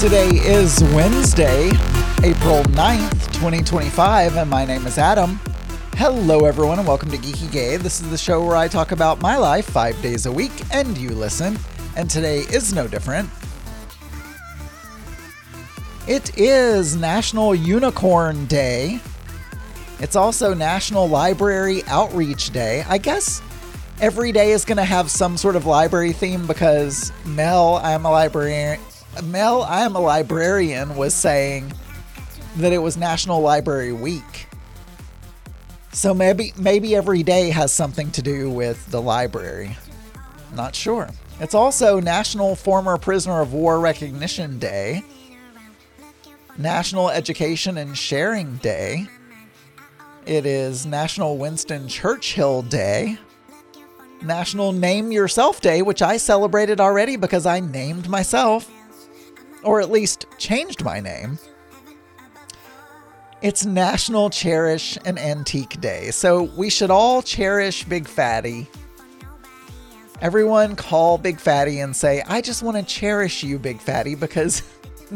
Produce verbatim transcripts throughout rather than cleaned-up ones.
Today is Wednesday, April ninth, twenty twenty-five, and my name is Adam. Hello everyone and welcome to Geeky Gay. This is the show where I talk about my life five days a week and you listen, and today is no different. It is National Unicorn Day. It's also National Library Outreach Day. I guess every day is going to have some sort of library theme because Mel, I am a librarian. Mel, I am a librarian, was saying that it was National Library Week. So maybe maybe every day has something to do with the library. Not sure. It's also National Former Prisoner of War Recognition Day, National Education and Sharing Day. It is National Winston Churchill Day, National Name Yourself Day, which I celebrated already because I named myself. Or at least changed my name. It's National Cherish an Antique Day. So we should all cherish Big Fatty. Everyone call Big Fatty and say, I just want to cherish you, Big Fatty, because,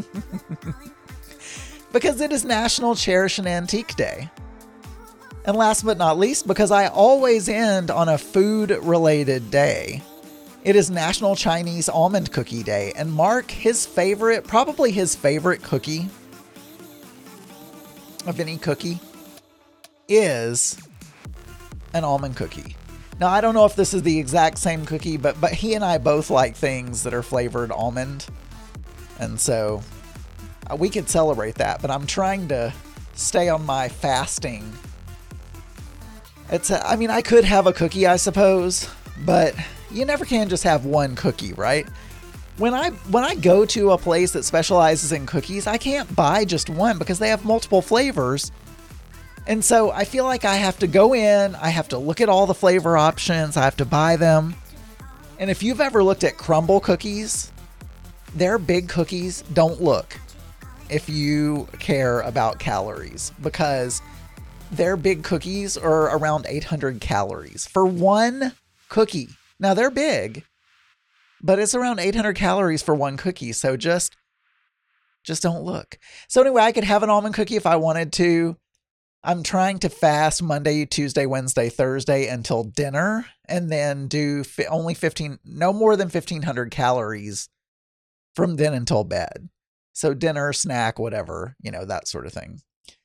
because it is National Cherish an Antique Day. And last but not least, because I always end on a food-related day, it is National Chinese Almond Cookie Day, and Mark, his favorite, probably his favorite cookie of any cookie is an almond cookie. Now, I don't know if this is the exact same cookie, but but he and I both like things that are flavored almond, and so uh, we could celebrate that, but I'm trying to stay on my fasting. It's, a, I mean, I could have a cookie, I suppose, but you never can just have one cookie, right? When I when I go to a place that specializes in cookies, I can't buy just one because they have multiple flavors. And so I feel like I have to go in, I have to look at all the flavor options, I have to buy them. And if you've ever looked at Crumble cookies, their big cookies don't look if you care about calories, because their big cookies are around eight hundred calories for one cookie. Now they're big, but it's around eight hundred calories for one cookie. So just, just don't look. So anyway, I could have an almond cookie if I wanted to. I'm trying to fast Monday, Tuesday, Wednesday, Thursday until dinner, and then do fi- only fifteen, no more than fifteen hundred calories from then until bed. So dinner, snack, whatever, you know, that sort of thing.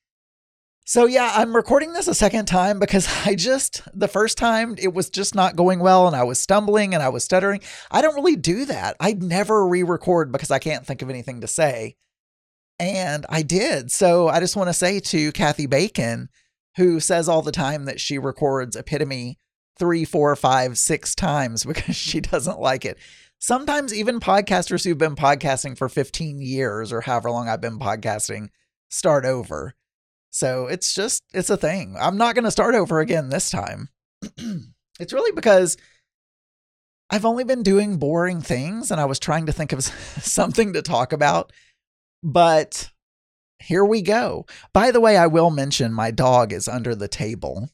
So yeah, I'm recording this a second time because I just, the first time it was just not going well and I was stumbling and I was stuttering. I don't really do that. I never re-record because I can't think of anything to say. And I did. So I just want to say to Kathy Bacon, who says all the time that she records Epitome three, four, five, six times because she doesn't like it. Sometimes even podcasters who've been podcasting for fifteen years or however long I've been podcasting start over. So it's just, it's a thing. I'm not going to start over again this time. It's really because I've only been doing boring things and I was trying to think of something to talk about, but here we go. By the way, I will mention my dog is under the table.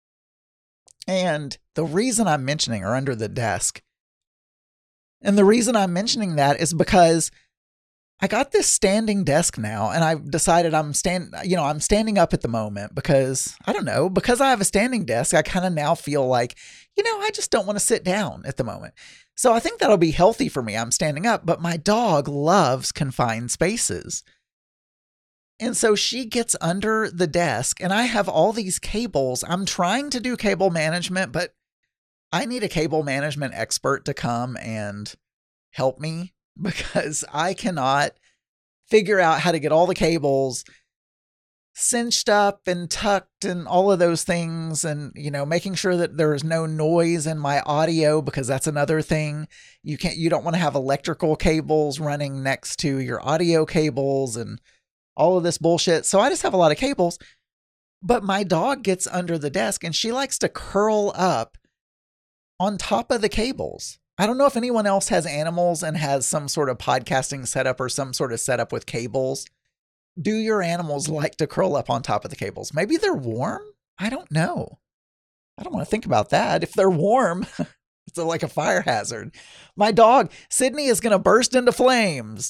And the reason I'm mentioning her under the desk, and the reason I'm mentioning that is because I got this standing desk now, and I've decided I'm stand, you know, I'm standing up at the moment because I don't know, because I have a standing desk, I kind of now feel like, you know, I just don't want to sit down at the moment. So I think that'll be healthy for me. I'm standing up, but my dog loves confined spaces. And so she gets under the desk and I have all these cables. I'm trying to do cable management, but I need a cable management expert to come and help me, because I cannot figure out how to get all the cables cinched up and tucked and all of those things. And, you know, making sure that there is no noise in my audio, because that's another thing. You can't, you don't want to have electrical cables running next to your audio cables and all of this bullshit. So I just have a lot of cables, but my dog gets under the desk and she likes to curl up on top of the cables. I don't know if anyone else has animals and has some sort of podcasting setup or some sort of setup with cables. Do your animals like to curl up on top of the cables? Maybe they're warm? I don't know. I don't want to think about that. If they're warm, it's like a fire hazard. My dog, Sydney, is going to burst into flames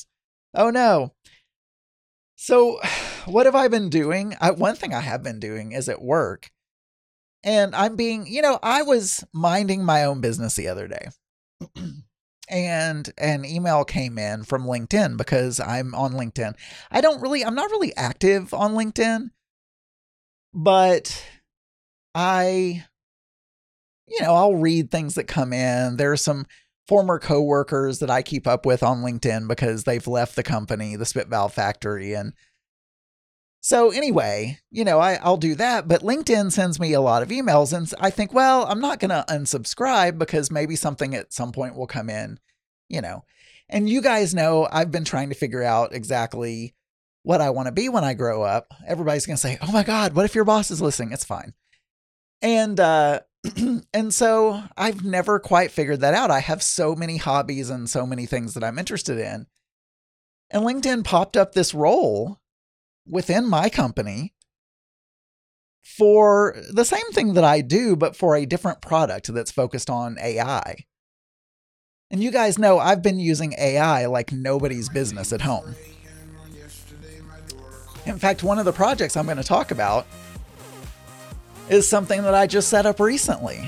Oh no. So what have I been doing? I, one thing I have been doing is at work. And I'm being, you know, I was minding my own business the other day. And an email came in from LinkedIn because I'm on LinkedIn. I don't really, I'm not really active on LinkedIn, but I, you know, I'll read things that come in. There are some former coworkers that I keep up with on LinkedIn because they've left the company, the Spit Valve Factory. And so anyway, you know, I, I'll do that, but LinkedIn sends me a lot of emails and I think, well, I'm not going to unsubscribe because maybe something at some point will come in, you know, and you guys know I've been trying to figure out exactly what I want to be when I grow up. Everybody's going to say, oh my God, what if your boss is listening? It's fine. And, uh, and so I've never quite figured that out. I have so many hobbies and so many things that I'm interested in. And LinkedIn popped up this role within my company for the same thing that I do, but for a different product that's focused on A I. And you guys know I've been using A I like nobody's business at home. In fact, one of the projects I'm going to talk about is something that I just set up recently.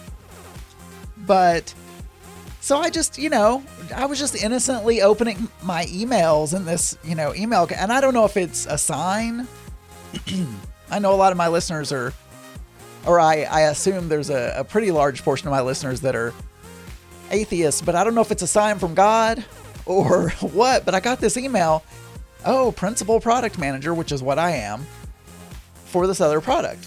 But so I just, you know, I was just innocently opening my emails in this, you know, email. And I don't know if it's a sign. I know a lot of my listeners are, or I, I assume there's a, a pretty large portion of my listeners that are atheists, but I don't know if it's a sign from God or what, but I got this email. Oh, principal product manager, which is what I am for this other product.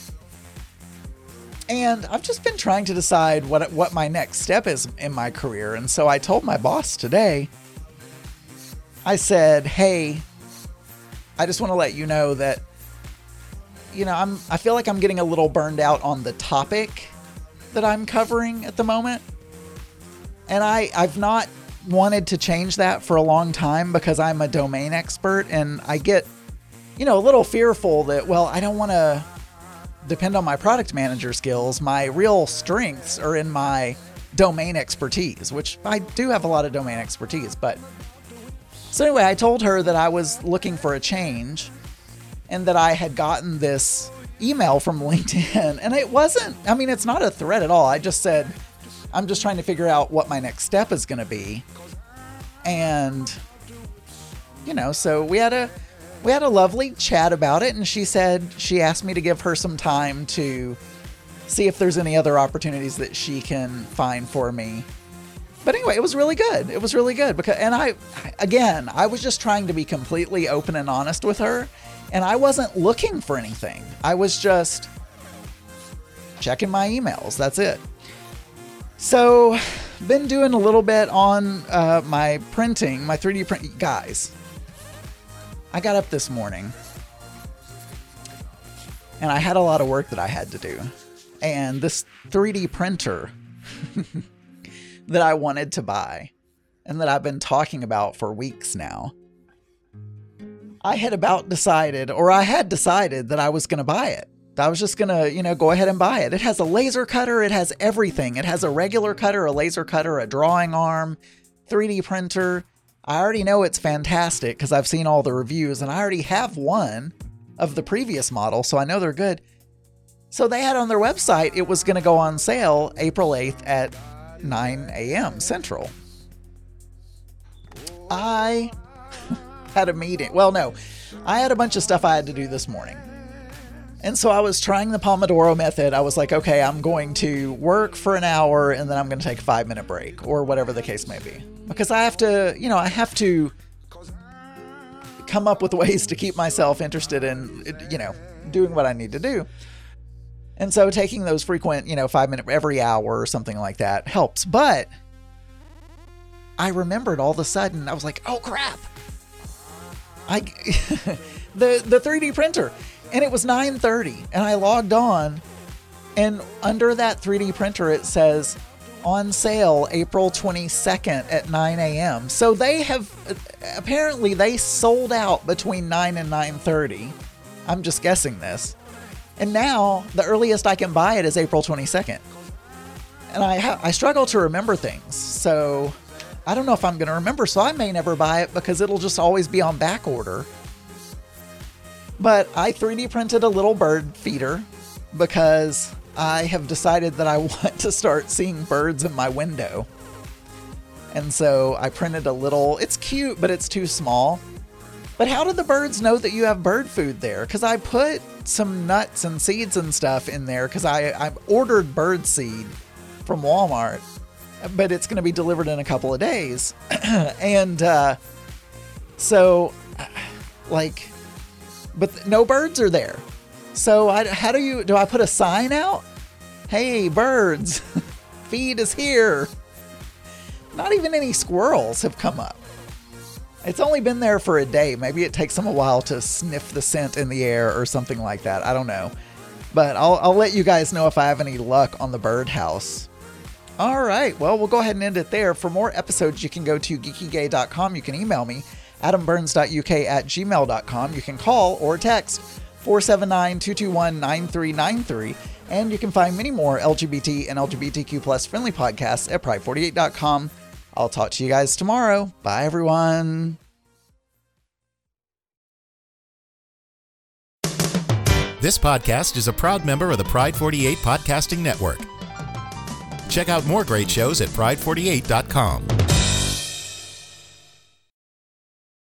And I've just been trying to decide what what my next step is in my career. And so I told my boss today, I said, hey, I just want to let you know that, you know, I'm, I feel like I'm getting a little burned out on the topic that I'm covering at the moment. And I, I've not wanted to change that for a long time because I'm a domain expert and I get, you know, a little fearful that, well, I don't want to depend on my product manager skills. My real strengths are in my domain expertise, which I do have a lot of domain expertise. But so anyway, I told her that I was looking for a change and that I had gotten this email from LinkedIn. And it wasn't, I mean, it's not a threat at all. I just said, I'm just trying to figure out what my next step is going to be. And, you know, so we had a, We had a lovely chat about it, and she said she asked me to give her some time to see if there's any other opportunities that she can find for me. But anyway, it was really good. It was really good because, and I, again, I was just trying to be completely open and honest with her, and I wasn't looking for anything. I was just checking my emails. That's it. So, been doing a little bit on uh, my printing, my three D print, guys. I got up this morning and I had a lot of work that I had to do. And this three D printer that I wanted to buy and that I've been talking about for weeks now, I had about decided, or I had decided that I was going to buy it. I was just going to, you know, go ahead and buy it. It has a laser cutter. It has everything. It has a regular cutter, a laser cutter, a drawing arm, three D printer. I already know it's fantastic because I've seen all the reviews and I already have one of the previous model, so I know they're good. So they had on their website, it was going to go on sale April eighth at nine a.m. Central. I had a meeting. Well, no, I had a bunch of stuff I had to do this morning. And so I was trying the Pomodoro method. I was like, okay, I'm going to work for an hour and then I'm going to take a five minute break or whatever the case may be. Because I have to, you know, I have to come up with ways to keep myself interested in, you know, doing what I need to do. And so taking those frequent, you know, five minute every hour or something like that helps. But I remembered all of a sudden, I was like, oh crap. I the the three D printer. And it was nine thirty and I logged on and under that three D printer it says on sale April twenty-second at nine a.m. So they have, apparently they sold out between nine and nine thirty. I'm just guessing this. And now the earliest I can buy it is April twenty-second. And I ha- I struggle to remember things. So I don't know if I'm going to remember, so I may never buy it because it'll just always be on back order. But I three D printed a little bird feeder because I have decided that I want to start seeing birds in my window. And so I printed a little, it's cute, but it's too small. But how did the birds know that you have bird food there? Because I put some nuts and seeds and stuff in there because I, I ordered bird seed from Walmart, but it's going to be delivered in a couple of days. and uh, so, like, but no birds are there. So I, how do you, do I put a sign out? Hey, birds, feed is here. Not even any squirrels have come up. It's only been there for a day. Maybe it takes them a while to sniff the scent in the air or something like that. I don't know. But I'll, I'll let you guys know if I have any luck on the birdhouse. All right. Well, we'll go ahead and end it there. For more episodes, you can go to geeky gay dot com. You can email me, adam burns dot u k at gmail dot com. You can call or text four seven nine, two two one, nine three nine three. And you can find many more L G B T and L G B T Q plus friendly podcasts at pride forty-eight dot com. I'll talk to you guys tomorrow. Bye, everyone. This podcast is a proud member of the Pride forty-eight Podcasting Network. Check out more great shows at pride forty-eight dot com.